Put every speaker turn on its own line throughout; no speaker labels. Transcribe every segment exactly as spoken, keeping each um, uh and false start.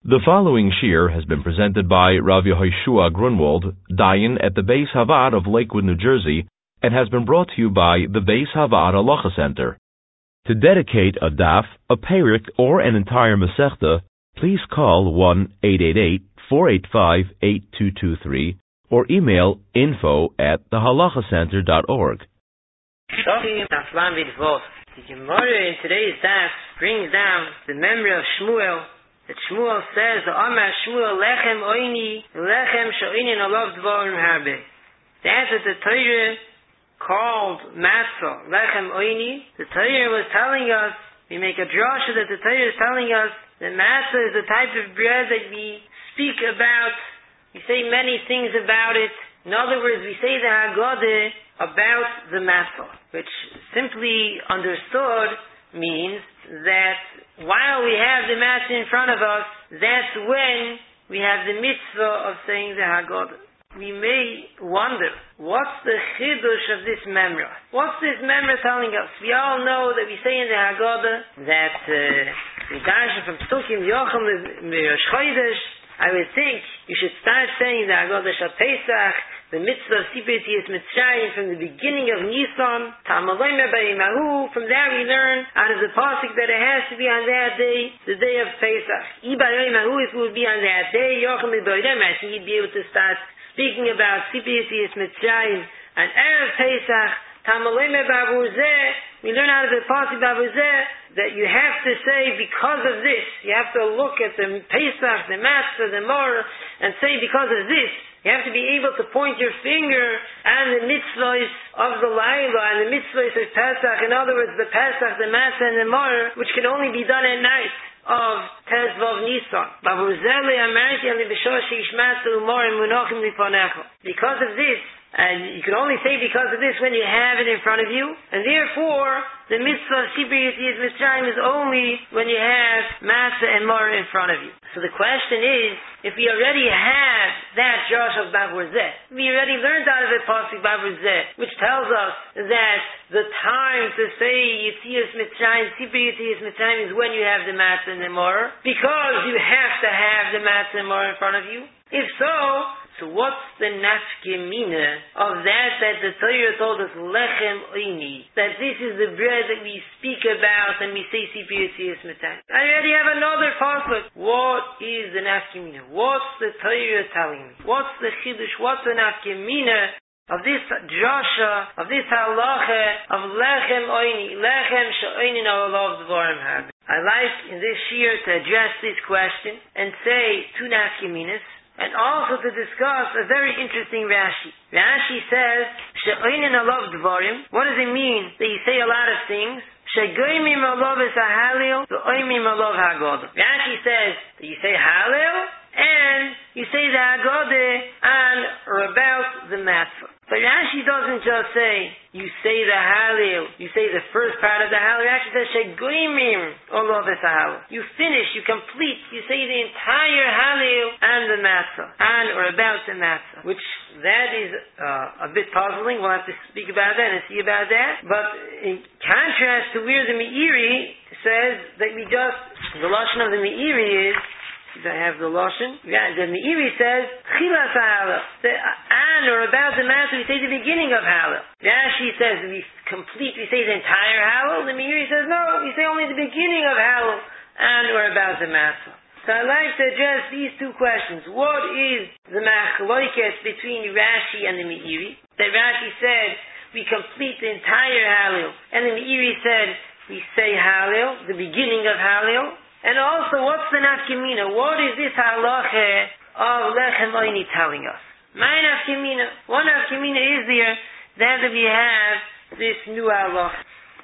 The following shir has been presented by Rav Yehoshua Grunwald, Dayan at the Beis Havad of Lakewood, New Jersey, and has been brought to you by the Beis Havad Halacha Center. To dedicate a daf, a perik, or an entire masechta, please call one eight eight eight, four eight five, eight two two three or email info at the halacha center dot org.
The Gemara in today's daf brings down the memory of Shmuel. That Shmuel says, "Amar Shmuel lechem oini, lechem she'oinin alav dvarim harbe." That's what the Torah called matzah, lechem oini. The Torah was telling us, we make a drasha that the Torah is telling us that matzah is the type of bread that we speak about. We say many things about it. In other words, we say the Haggadah about the matzah, which simply understood means that while we have the matzah in front of us, that's when we have the mitzvah of saying the Haggadah. We may wonder, what's the chidush of this memra? What's this memra telling us? We all know that we say in the Haggadah that we uh, darshan from Psukim Yocham Rosh Chodesh. I would think you should start saying the Haggadah Shal Pesach, the mitzvah of Sipur Yetzias Mitzrayim from the beginning of Nisan. Tamaloi Mebayimahu. From there we learn out of the pasuk that it has to be on that day, the day of Pesach. Ibayimahu, if it would be on that day, Yocham Mebayimahu, I think you'd be able to start speaking about Sipur Yetzias Mitzrayim and Erev Pesach. Tamaloi Mebavuzeh. We learn out of the pasuk Bavuzeh that you have to say because of this. You have to look at the Pesach, the Matzah, the Mor, and say because of this. You have to be able to point your finger and the mitzvahs of the Laila and the mitzvahs of Pesach. In other words, the Pesach, the Matzah, and the Mor, which can only be done at night of Tezvav Nisan. Because of this, and you can only say because of this when you have it in front of you, and therefore the mitzvah of Sipur Yetzias Mitzrayim is only when you have Matzah and Mor in front of you. So the question is, if we already have that Josh of Bavur Zeh, we already learned out of the pasuk Bavur Zeh, which tells us that the time to say Yetzias Mitzrayim, Sipur Yetzias Mitzrayim is when you have the Matzah and the Mor, because you have to have the Matzah and Mor in front of you. If so, so what's the nafkemina of that that the Torah told us, lechem oini, that this is the bread that we speak about and we say Sipur Yetzias Mitzrayim? I already have another pasuk. What is the nafkemina? What's the Torah telling me? What's the chidush? What's the nafkemina of this drasha, of this halacha of lechem oini, lechem she'oinin alav dvarim harbe? I like in this shir to address this question and say two nafkeminas, and also to discuss a very interesting Rashi. Rashi says, she'oinin alav dvarim. What does it mean that you say a lot of things? She'goymim alav es hahalil, ve'oymim alav haggadah. Rashi says that you say halil, and you say the Haggadah on or about the matzah. But Rashi doesn't just say, you say the Halil, you say the first part of the Halil. Rashi says, Shegoimim olav es Halil. You finish, you complete, you say the entire Halil and the matzah, on or about the matzah. Which, that is uh, a bit puzzling. We'll have to speak about that and see about that. But in contrast to where the Meiri says that we just, the lashon of the Meiri is, do I have the lashon? Yeah, the Meiri says chilas halal. The on or about the matzah, we say the beginning of halal. Rashi says we complete. We say the entire halal. The Meiri says no. We say only the beginning of halal on or about the matzah. So I'd like to address these two questions. What is the machloket between Rashi and the Meiri? That Rashi said we complete the entire halal, and the Meiri said we say halal, the beginning of halal. And also, what's the nafkemina? What is this halacha of lechem oini telling us? My nafkemina, one nafkemina is there that we have this new halacha.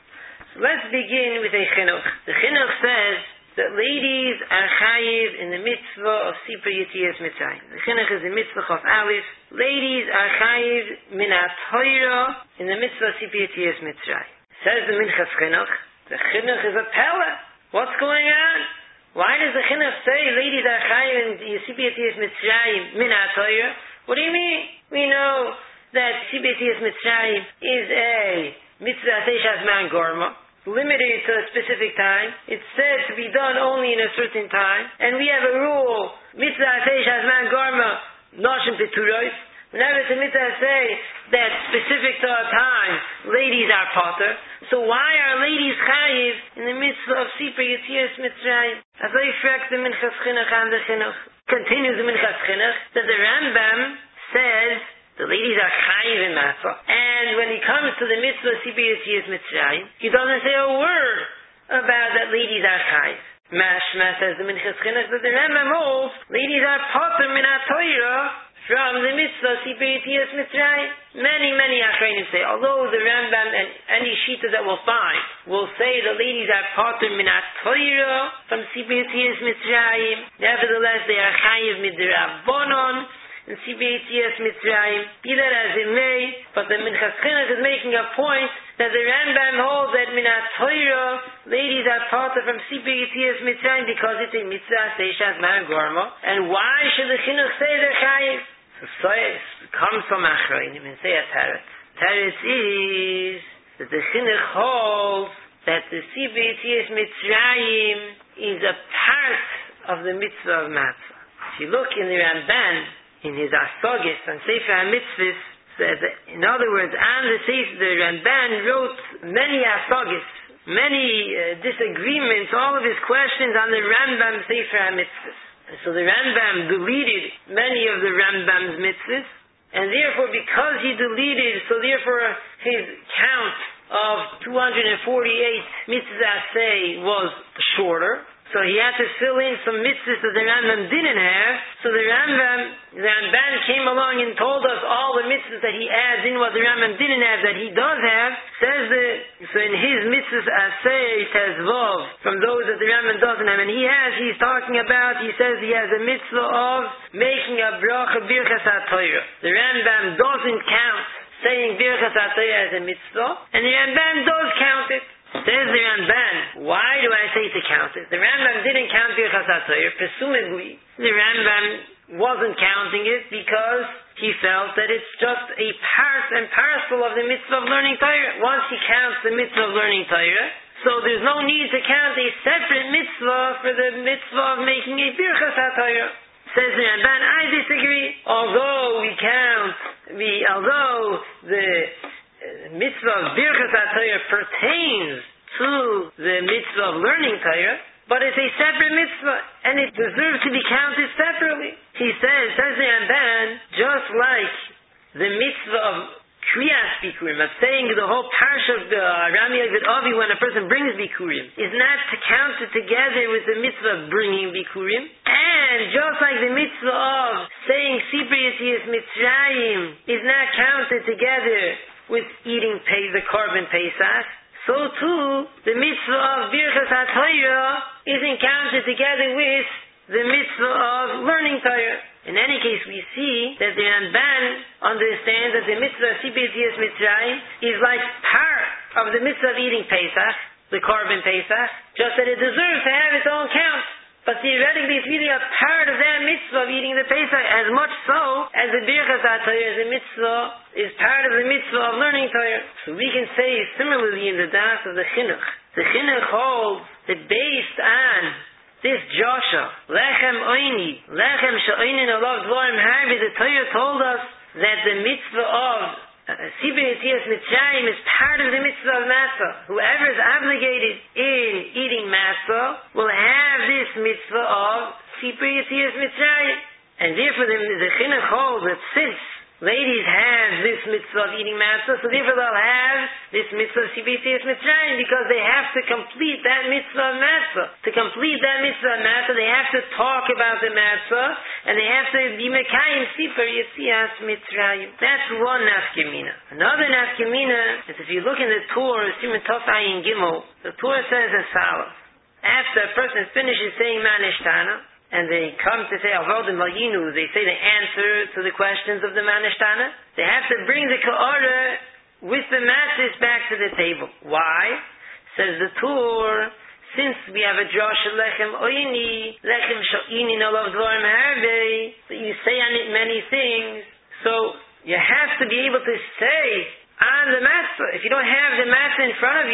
So let's begin with a chinuch. The chinuch says that ladies are chayiv in the mitzvah of Sipur Yetzias Mitzrayim. The chinuch is the mitzvah of Aleph. Ladies are chayiv min ha-Torah in the mitzvah of Sipur Yetzias Mitzrayim. Says the minchas chinuch, the chinuch is a pella. What's going on? Why does the chinuch say ladies are chayiv in Sipur Yetzias Mitzrayim min ha-Torah? What do you mean? We know that Sipur Yetzias Mitzrayim is a mitzvah seishas man gorma. limited to a specific time. It's said to be done only in a certain time. And we have a rule, mitzvah teish hazman garma noshim peturos. Whenever it's a mitzvah say that specific to a time, ladies are potter. So why are ladies chayiv in the mitzvah of Sipur Yetzias Mitzrayim? As I fragt the Minchas Chinuch and the Chinuch. Continues the Minchas Chinuch that the Rambam says the ladies are chayiv in matzah. And when he comes to the mitzvah of Sipur Yetzias Mitzrayim, he doesn't say a word about that ladies are chayiv. Mashma, says the Minchas Chinuch, that the Rambam holds ladies are potter min ha-Torah from the mitzvah Sipur Yetzias Mitzrayim. Many, many Achronim say, although the Rambam and any Shita that we'll find will say the ladies are potter min ha-Torah from Sipur Yetzias Mitzrayim, nevertheless they are chayiv midrabanon in Sipur Yetzias Mitzrayim. Be that as it may, but the Minchas Chinuch is making a point that the Rambam holds that min ha-Torah ladies are potter from Sipur Yetzias Mitzrayim because it's a mitzvah seishas man gorma. And why should the Chinuch say they're chayiv? So it comes from Achronim and say a teretz. Teretz is that the Chinuch holds that the Sipur Yetzias Mitzrayim is a part of the mitzvah of matzah. If you look in the Ramban, in his Asogis on Sefer HaMitzvahs, said that, in other words, on the Sefer, the Ramban wrote many Asogis, many uh, disagreements, all of his questions on the Rambam Sefer HaMitzvahs. And so the Rambam deleted many of the Rambam's mitzvahs, and therefore, because he deleted, so therefore his count of two hundred forty-eight mitzvahs say was shorter. So he had to fill in some mitzvahs that the Rambam didn't have. So the Rambam, the Ramban came along and told us all the mitzvahs that he adds in what the Rambam didn't have that he does have. Says the, so in his mitzvahs asay tezvov, from those that the Rambam doesn't have, and he has, he's talking about, he says he has a mitzvah of making a bracha birchas ha-Torah. The Rambam doesn't count saying birchas ha-Torah as a mitzvah, and the Ramban does count it. Says the Ramban, why do I say to count it? The Rambam didn't count Birchas HaTorah. Presumably, the Rambam wasn't counting it because he felt that it's just a part and parcel of the mitzvah of learning Torah. Once he counts the mitzvah of learning Torah, so there's no need to count a separate mitzvah for the mitzvah of making a Birchas HaTorah. Says the Ramban, I disagree. Although we count, we, although the mitzvah of Birchas HaTorah pertains to the mitzvah of learning Torah, but it's a separate mitzvah, and it deserves to be counted separately. He says, says the Ramban, just like the mitzvah of Kriyas Bikurim, of saying the whole parsha of the Rami Yovid Avi when a person brings Bikurim, is not to count it together with the mitzvah of bringing Bikurim, and just like the mitzvah of saying Sipur Yetzias Mitzrayim is not counted together with eating pay, the korban Pesach, so too the mitzvah of Birchas HaTorah isn't counted together with the mitzvah of learning Torah. In any case, we see that the Ramban understands that the mitzvah of Sipur Yetzias Mitzrayim is like part of the mitzvah of eating Pesach, the korban Pesach, just that it deserves to have its own count. But theoretically, it's really a part of that mitzvah of eating the Pesach, as much so as the Birchas HaTorah is a mitzvah, is part of the mitzvah of learning Torah. So we can say similarly in the das of the Chinuch. The Chinuch holds that based on this Joshua, Lechem Oini, Lechem Sha'oinin Olav Dvorim Harvi, the Torah told us that the mitzvah of Sipur Yetzias Mitzrayim is part of the mitzvah of matzah. Whoever is obligated in eating matzah will have this mitzvah of Sipur Yetzias Mitzrayim. And therefore the, the Chinuch holds that since ladies have this mitzvah of eating matzah, so therefore they'll have this mitzvah of Sipur Yetzias Mitzrayim because they have to complete that mitzvah of matzah. To complete that mitzvah of matzah, they have to talk about the matzah, and they have to be mekayim Sipur Yetzias Mitzrayim. That's one nafkemina. Another nafkemina is if you look in the Torah, Siman Tov Ayin Gimel, the Torah says as follows. After a person finishes saying Manishtana, and they come to say Avodim Malinu, they say the answer to the questions of the Manishtana, they have to bring the Ka'ara with the matzahs back to the table. Why? Says the Torah, since we have a Josh Lechem Oini, Lechem Sha'ini Nolav Dvorim Harvei, that you say on it many things, so you have to be able to say on the matzah. If you don't have the matzah in front of you,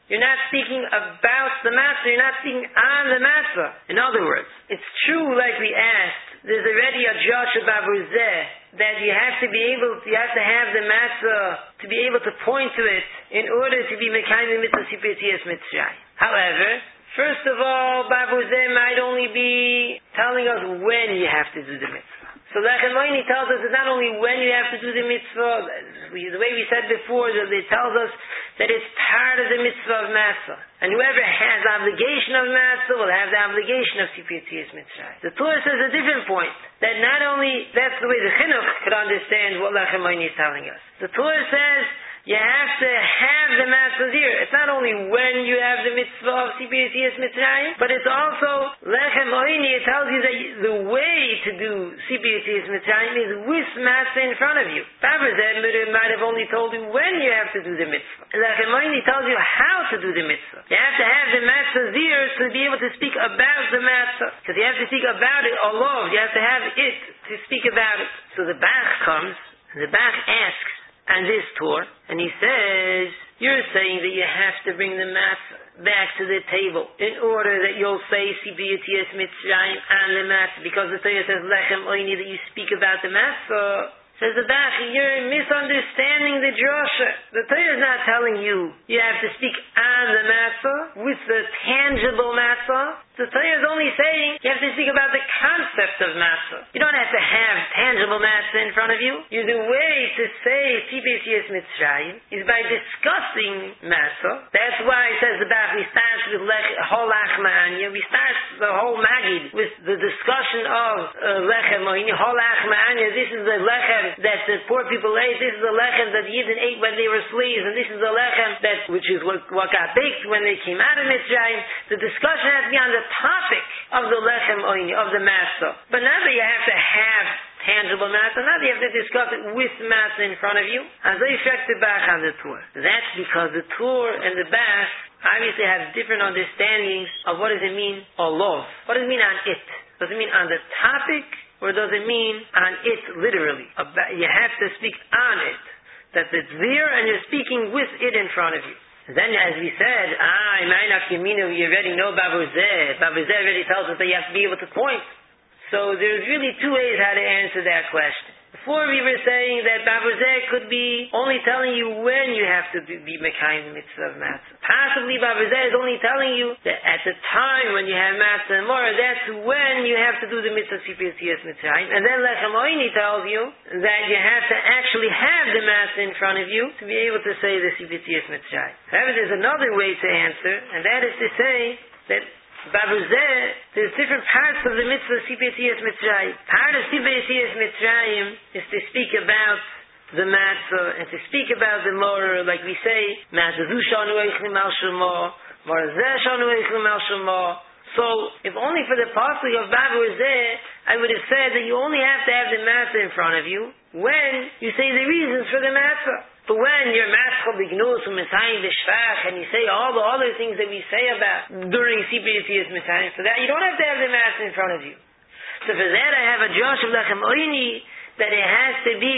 You're not speaking about the matzah. You're not speaking on the matzah. In other words, it's true, like we asked, there's already a Joshua Babuzeh that you have to be able, you have to have the matzah to be able to point to it in order to be mekayim the mitzvah Sipur Yetzias Mitzrayim. However, first of all, Babuzeh might only be telling us when you have to do the mitzvah. So Lechem Oini tells us it's not only when you have to do the mitzvah, the way we said before, that it tells us that it's part of the mitzvah of Matzah. And whoever has the obligation of Matzah will have the obligation of Sipur Yetzias Mitzrayim. The Torah says a different point, that not only, that's the way the Chinuch could understand what Lechem Oini is telling us. The Torah says, you have to have the matzah here. It's not only when you have the mitzvah of Sipur Yetzias Mitzrayim, but it's also Lechem Oini. It tells you that the way to do Sipur Yetzias Mitzrayim is with matzah in front of you. Babuzeh might have only told you when you have to do the mitzvah. Lechem Oini tells you how to do the mitzvah. You have to have the matzah here to be able to speak about the matzah. Because you have to speak about it alone. You have to have it to speak about it. So the Bach comes, and the Bach asks, and this Torah, and he says, you're saying that you have to bring the matzah back to the table in order that you'll say Sipur Yetzias Mitzrayim and the matzah, because the Torah says Lechem Oini, that you speak about the matzah. Says the Bach, you're misunderstanding the drasha. The Torah is not telling you you have to speak on the matzah with the tangible matzah. The Torah is only saying you have to speak about the concept of matzah. You don't have to have tangible matzah in front of you. You, the way to say Sipur Yetzias Mitzrayim is by discussing matzah. That's why it says the Bach, we start with Hol Achma'anya. We start the whole Magid with the discussion of uh, Lechem Oini. Hol Achma'anya. This is the Lechem that the poor people ate. This is the Lechem that the Yidden ate when they were slaves. And this is the Lechem that, which is what, what got baked when they came out of Mitzrayim. The discussion has to be on the topic of the Lechem Oini, of the matzah. But now that you have to have tangible matzah, now that you have to discuss it with matzah in front of you, as they affect the Bach on the Torah. That's because the Torah and the Bach obviously have different understandings of what does it mean, Allah. What does it mean on it? Does it mean on the topic, or does it mean on it literally? You have to speak on it. That it's there and you're speaking with it in front of you. Then, as we said, ah, Imainach Yeminu, you already know Babuzeh. Babuzeh already tells us that you have to be able to point. So there's really two ways how to answer that question. Before we were saying that Babuzeh could be only telling you when you have to be mekayim the mitzvah of matzah. Possibly Babuzeh is only telling you that at the time when you have matzah and more, that's when you have to do the mitzvah Sipur Yetzias Mitzrayim. And then Lechem Oini tells you that you have to actually have the matzah in front of you to be able to say the Sipur Yetzias Mitzrayim. However, there's another way to answer, and that is to say that Babuzeh, there's different parts of the mitzvah Sipur Yetzias Mitzrayim. Part of Sipur Yetzias Mitzrayim is to speak about the matzah and to speak about the morah, like we say, matzah zu shanu eichlim al shemo, morah zeh shanu eichlim al shemo. So, if only for the pasuk of Babuzeh, I would have said that you only have to have the matzah in front of you when you say the reasons for the matzah. But when you're matzah b'gnus u'misayim v'shvach, and you say all the other things that we say about during Sipur Yetzias Mitzrayim, for that you don't have to have the matzah in front of you. So for that I have a Josh of Lechem Oini that it has to be,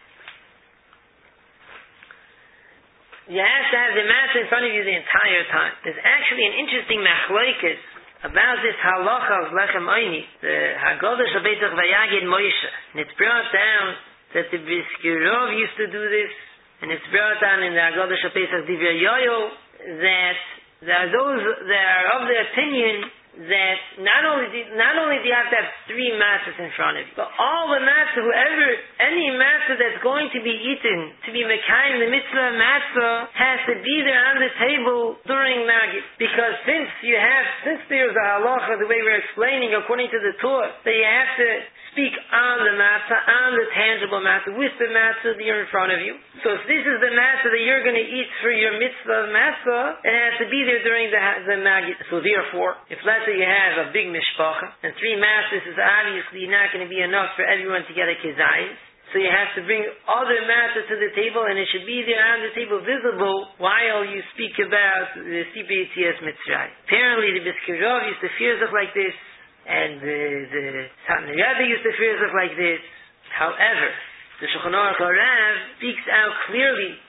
you have to have the matzah in front of you the entire time. There's actually an interesting machlokes about this halacha of Lechem Oini, the Haggadah Shel Beitach Vayagid Moshe. And it's brought down that the Briskirov used to do this, and it's brought down in the Haggadah Shel Pesach Divrei Yoyo that there are those that are of the opinion that not only do, not only do you have to have three matzahs in front of you, but all the matzah, whoever, any matzah that's going to be eaten, to be mekayim the mitzvah matzah, has to be there on the table during Magid. Because since you have, since there's a halacha, the way we're explaining according to the Torah, that you have to speak on the matzah, on the tangible matzah, with the matzah that you're in front of you. So if this is the matzah that you're going to eat for your mitzvah matzah, it has to be there during the, the Magid. So therefore, if let's say you have a big mishpacha, and three matzahs is obviously not going to be enough for everyone to get a kezayis, so you have to bring other matzah to the table, and it should be there on the table visible while you speak about the Sipur Yetzias Mitzrayim. Apparently the Briskirov used to fear stuff like this, and the, the Satmar Rebbe used to fear stuff like this. However, the Shulchan Aruch Harav speaks out clearly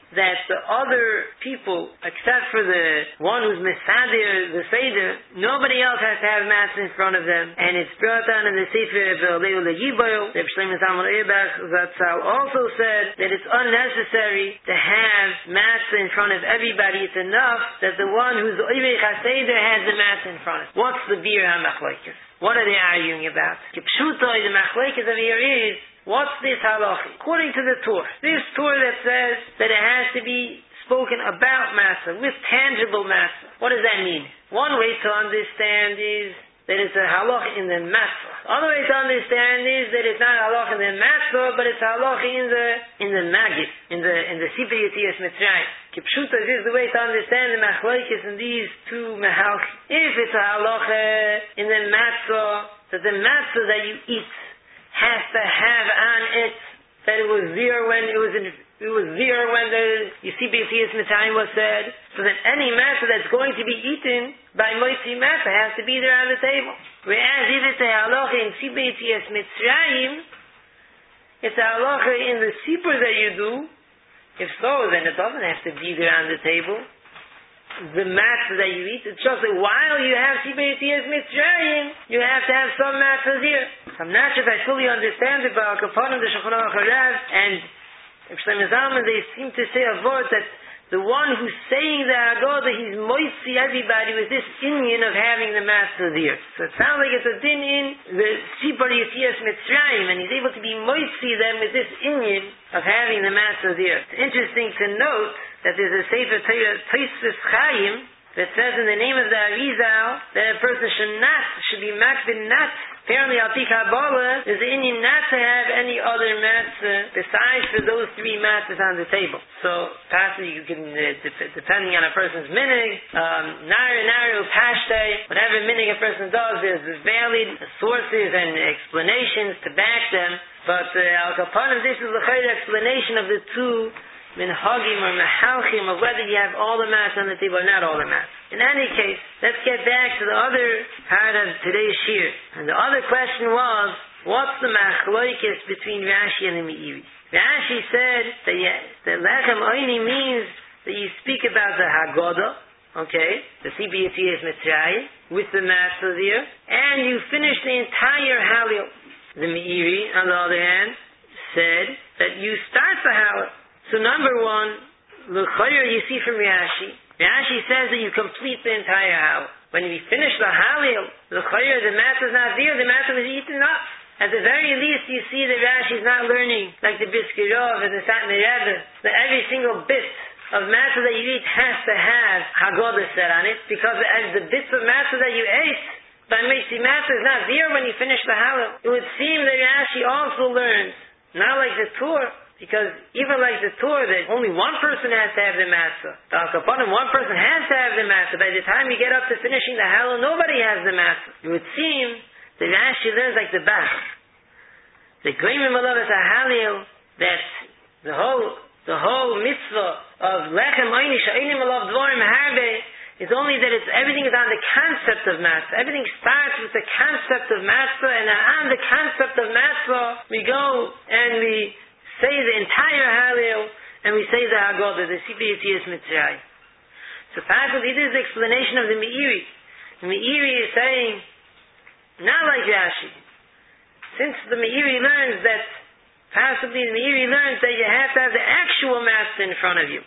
that the other people, except for the one who's Mesadir, the Seder, nobody else has to have matzah in front of them. And it's brought down in the Sefer of Leil Yiboil. The Shlomo Zalman Auerbach Zatzal also said that it's unnecessary to have matzah in front of everybody. It's enough that the one who's Oivei Chaseder has the matzah in front of him. What's the Bir HaMachlokes? What are they arguing about? Kipshutoi, the Machlokes of here is, what's this halacha? According to the Torah, this Torah that says that it has to be spoken about matzah, with tangible matzah. What does that mean? One way to understand is that it's a halacha in the matzah. Other way to understand is that it's not a halacha in the matzah, but it's a halacha in the in the magid, in the in the Sipur Yetzias Mitzrayim. Kipshuta, this is the way to understand the machlokes in these two mehalchim. If it's a halacha in the matzah, that the matzah that you eat has to have on it that it was there when it was in, it was there when the Sipur Yetzias Mitzrayim was said. So that any matzah that's going to be eaten by Moitzi matzah has to be there on the table. Whereas if it's a halacha in Sipur Yetzias Mitzrayim, it's a halacha in the sipur that you do. If so, then it doesn't have to be there on the table. The matzah that you eat, it's just that while you have Sipur Yetzias Mitzrayim, you have to have some matzahs here. So I'm not sure if I fully understand it, but Al Kapanim, the Shulchan Aruch Harav, and Shlomo Zalman, they seem to say a word that the one who's saying the Haggadah, he's moitzi everybody with this inyan of having the matzah there. So it sounds like it's a din in the Sipur Yetzias Mitzrayim, and he's able to be moitzi them with this inyan of having the matzah there. It's interesting to note that there's a Sefer Tosfos Chaim that says in the name of the Arizal that a person should not, should be makbid not. Apparently, Al Pi Kabbalah, there's an Indian not to have any other matzah besides for those three matzahs on the table. So, possibly you can, uh, dep- depending on a person's minig, um, Naira, Naira, Pashte, whatever minig a person does, there's valid sources and explanations to back them. But uh, Al Kapanim, this is the explanation of the two minhagim or mehalchim of whether you have all the mass on the table or not all the mass. In any case, let's get back to the other part of today's shir. And the other question was, what's the machlokes between Rashi and the Meiri? Rashi said that, yeah, that lechem oini means that you speak about the Haggadah, okay, the Sipur Yetzias Mitzrayim, with the matzah there, and you finish the entire Halil. The Meiri, on the other hand, said that you start the Halil. So number one, l'chayr you see from Rashi. Rashi says that you complete the entire Halil. When you finish the Halil, l'chayr, the matzah is not there, the matzah is eaten up. At the very least, you see that Rashi is not learning like the Briskirov and the Satmar Rebbe, that every single bit of matzah that you eat has to have Haggadah set on it, because as the bits of matzah that you ate, by Meitzi matzah is not there when you finish the Halil. It would seem that Rashi also learns, not like the Torah, because even like the Torah, that only one person has to have the matzah. The Al Kapanim, one person has to have the matzah. By the time you get up to finishing the Halil, nobody has the matzah. It would seem that Rashi learns like the Bach. The Goyim Malav is a Halil, that the whole the whole mitzvah of Lechem Oini Sha'ini Malav Dvorim Harbe is only that it's everything is on the concept of matzah. Everything starts with the concept of matzah, and on the concept of matzah, we go and we say the entire Halil, and we say the Haggadah, the Sipur Yetzias Mitzrayim. So possibly this is the explanation of the Meiri. The Meiri is saying, not like Rashi. Since the Meiri learns that, possibly the Meiri learns that you have to have the actual matzah in front of you.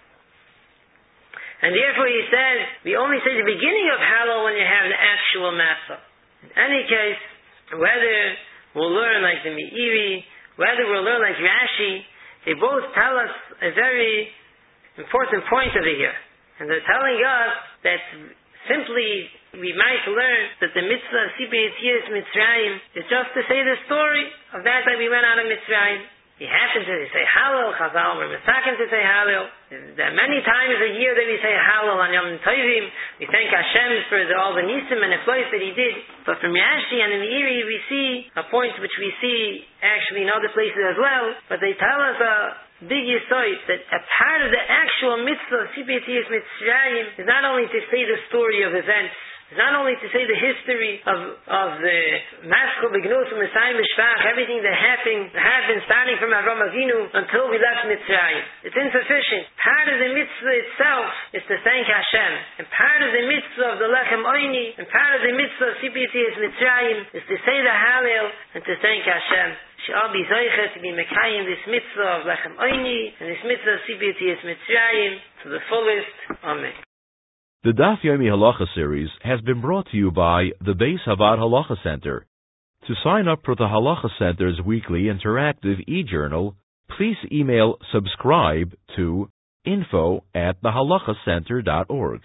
And therefore he says, we only say the beginning of Halil when you have the actual matzah. In any case, whether we'll learn like the Meiri, whether we'll learn like Rashi, they both tell us a very important point over here. And they're telling us that simply we might learn that the mitzvah of Sipur Yetzias Mitzrayim is just to say the story of that that we went out of Mitzrayim. We happen to say Halil, Chazal, we're mistaken to say Halil. There are many times a year that we say Halil on Yom Tovim. We thank Hashem for the, all the nisim and the flows that He did. But from Rashi and the Meiri, we see a point which we see actually in other places as well. But they tell us a big yisoid that a part of the actual mitzvah of Sipur Yetzias Mitzrayim is not only to say the story of events is not only to say the history of of the Maskell Begnus and Messiah Mishpach, everything that happened happened starting from Avram Avinu until we left Mitzrayim. It's insufficient. Part of the mitzvah itself is to thank Hashem, and part of the mitzvah of the Lechem Oini, and part of the mitzvah of Sipur Yetzias Mitzrayim is to say the Hallel and to thank Hashem. Shall be zeichet to be mekayim this mitzvah of Lechem Oini and this mitzvah of Sipur Yetzias Mitzrayim to the fullest. Amen.
The Daf Yomi Halacha series has been brought to you by the Beis Havad Halacha Center. To sign up for the Halacha Center's weekly interactive e-journal, please email subscribe to info at the halacha center dot org.